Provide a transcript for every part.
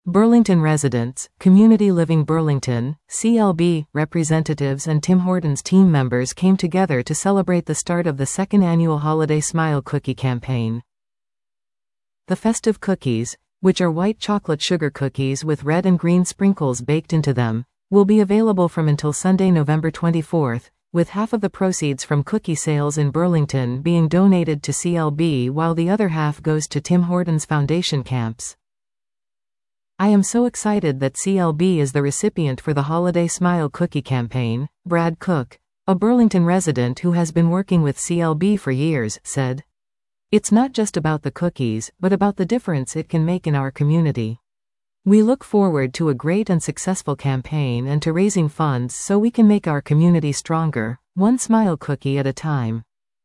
Burlington residents, Community Living Burlington, CLB, representatives and Tim Hortons team members came together to celebrate the start of the second annual Holiday Smile Cookie campaign. The festive cookies, which are white chocolate sugar cookies with red and green sprinkles baked into them, will be available from until Sunday, November 24th, with half of the proceeds from cookie sales in Burlington being donated to CLB while the other half goes to Tim Hortons Foundation camps. I am so excited that CLB is the recipient for the Holiday Smile Cookie campaign, Brad Cook, a Burlington resident who has been working with CLB for years, said. It's not just about the cookies, but about the difference it can make in our community. We look forward to a great and successful campaign and to raising funds so we can make our community stronger, one smile cookie at a time.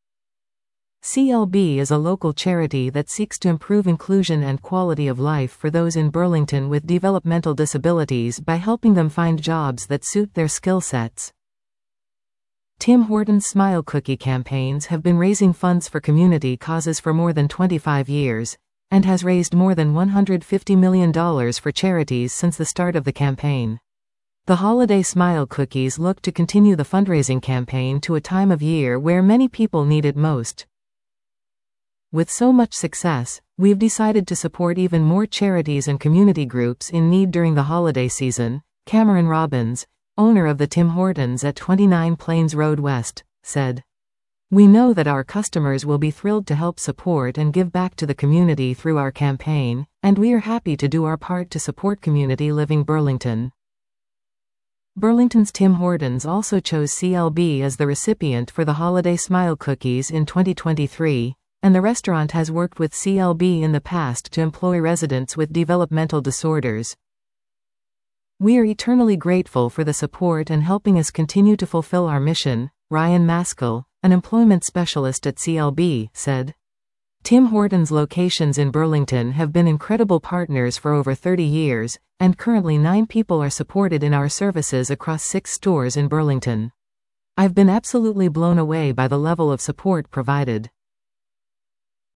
CLB is a local charity that seeks to improve inclusion and quality of life for those in Burlington with developmental disabilities by helping them find jobs that suit their skill sets. Tim Hortons Smile Cookie campaigns have been raising funds for community causes for more than 25 years, and has raised more than $150 million for charities since the start of the campaign. The Holiday Smile Cookies look to continue the fundraising campaign to a time of year where many people need it most. With so much success, we've decided to support even more charities and community groups in need during the holiday season, Cameron Robbins, owner of the Tim Hortons at 29 Plains Road West, said. We know that our customers will be thrilled to help support and give back to the community through our campaign, and we are happy to do our part to support Community Living Burlington. Burlington's Tim Hortons also chose CLB as the recipient for the Holiday Smile Cookies in 2023, and the restaurant has worked with CLB in the past to employ residents with developmental disorders. We are eternally grateful for the support and helping us continue to fulfill our mission, Ryan Maskell, an employment specialist at CLB, said. Tim Hortons locations in Burlington have been incredible partners for over 30 years, and currently 9 people are supported in our services across 6 stores in Burlington. I've been absolutely blown away by the level of support provided.